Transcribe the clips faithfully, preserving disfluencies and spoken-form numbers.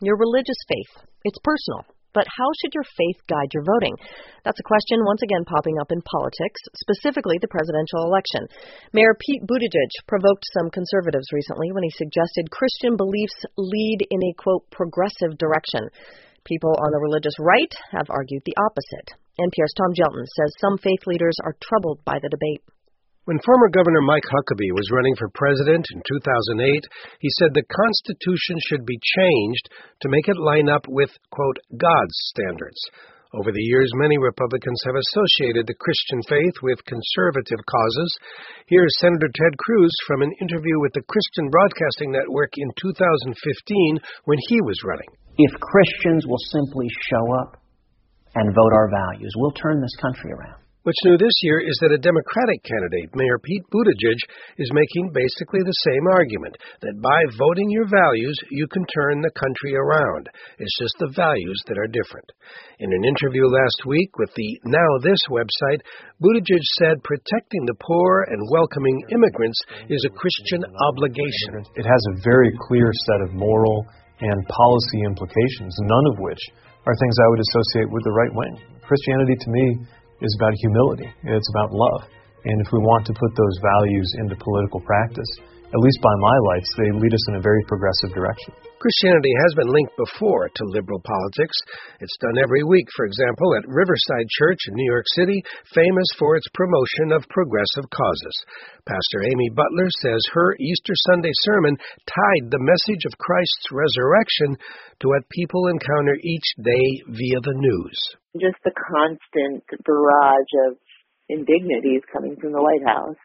your religious faith. It's personal. But how should your faith guide your voting? That's a question once again popping up in politics, specifically the presidential election. Mayor Pete Buttigieg provoked some conservatives recently when he suggested Christian beliefs lead in a, quote, progressive direction. People on the religious right have argued the opposite. N P R's Tom Gelton says some faith leaders are troubled by the debate. When former Governor Mike Huckabee was running for president in two thousand eight, he said the Constitution should be changed to make it line up with, quote, God's standards. Over the years, many Republicans have associated the Christian faith with conservative causes. Here's Senator Ted Cruz from an interview with the Christian Broadcasting Network in two thousand fifteen when he was running. If Christians will simply show up and vote our values, we'll turn this country around. What's new this year is that a Democratic candidate, Mayor Pete Buttigieg, is making basically the same argument, that by voting your values, you can turn the country around. It's just the values that are different. In an interview last week with the Now This website, Buttigieg said protecting the poor and welcoming immigrants is a Christian obligation. It has a very clear set of moral and policy implications, none of which are things I would associate with the right wing. Christianity, to me, is about humility. It's about love. And if we want to put those values into political practice, at least by my lights, they lead us in a very progressive direction. Christianity has been linked before to liberal politics. It's done every week, for example, at Riverside Church in New York City, famous for its promotion of progressive causes. Pastor Amy Butler says her Easter Sunday sermon tied the message of Christ's resurrection to what people encounter each day via the news. Just the constant barrage of indignities coming from the White House.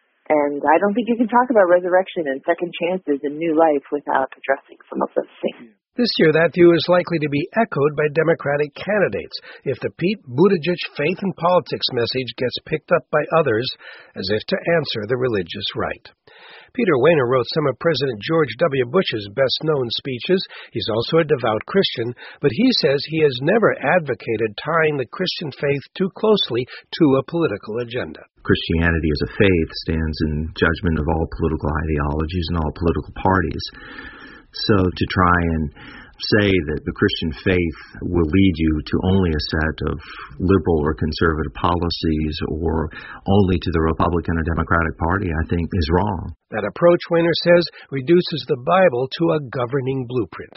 And I don't think you can talk about resurrection and second chances and new life without addressing some of those things. This year, that view is likely to be echoed by Democratic candidates if the Pete Buttigieg faith and politics message gets picked up by others as if to answer the religious right. Peter Wehner wrote some of President George W. Bush's best-known speeches. He's also a devout Christian, but he says he has never advocated tying the Christian faith too closely to a political agenda. Christianity as a faith stands in judgment of all political ideologies and all political parties. So to try and say that the Christian faith will lead you to only a set of liberal or conservative policies or only to the Republican or Democratic Party, I think, is wrong. That approach, Wehner says, reduces the Bible to a governing blueprint.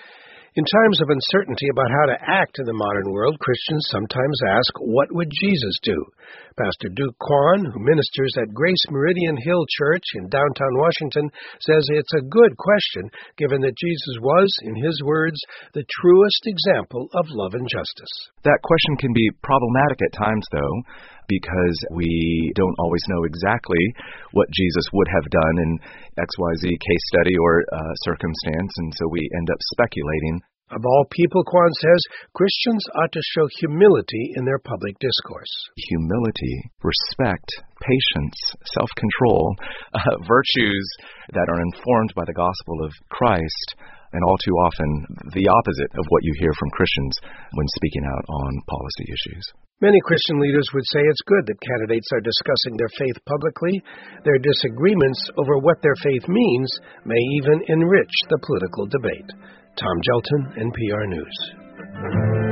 In times of uncertainty about how to act in the modern world, Christians sometimes ask, what would Jesus do? Pastor Duke Kwon, who ministers at Grace Meridian Hill Church in downtown Washington, says it's a good question, given that Jesus was, in his words, the truest example of love and justice. That question can be problematic at times, though, because we don't always know exactly what Jesus would have done in X Y Z case study or uh, circumstance, and so we end up speculating. Of all people, Kwon says, Christians ought to show humility in their public discourse. Humility, respect, patience, self-control, uh, virtues that are informed by the gospel of Christ, and all too often the opposite of what you hear from Christians when speaking out on policy issues. Many Christian leaders would say it's good that candidates are discussing their faith publicly. Their disagreements over what their faith means may even enrich the political debate. Tom Gelton, N P R News.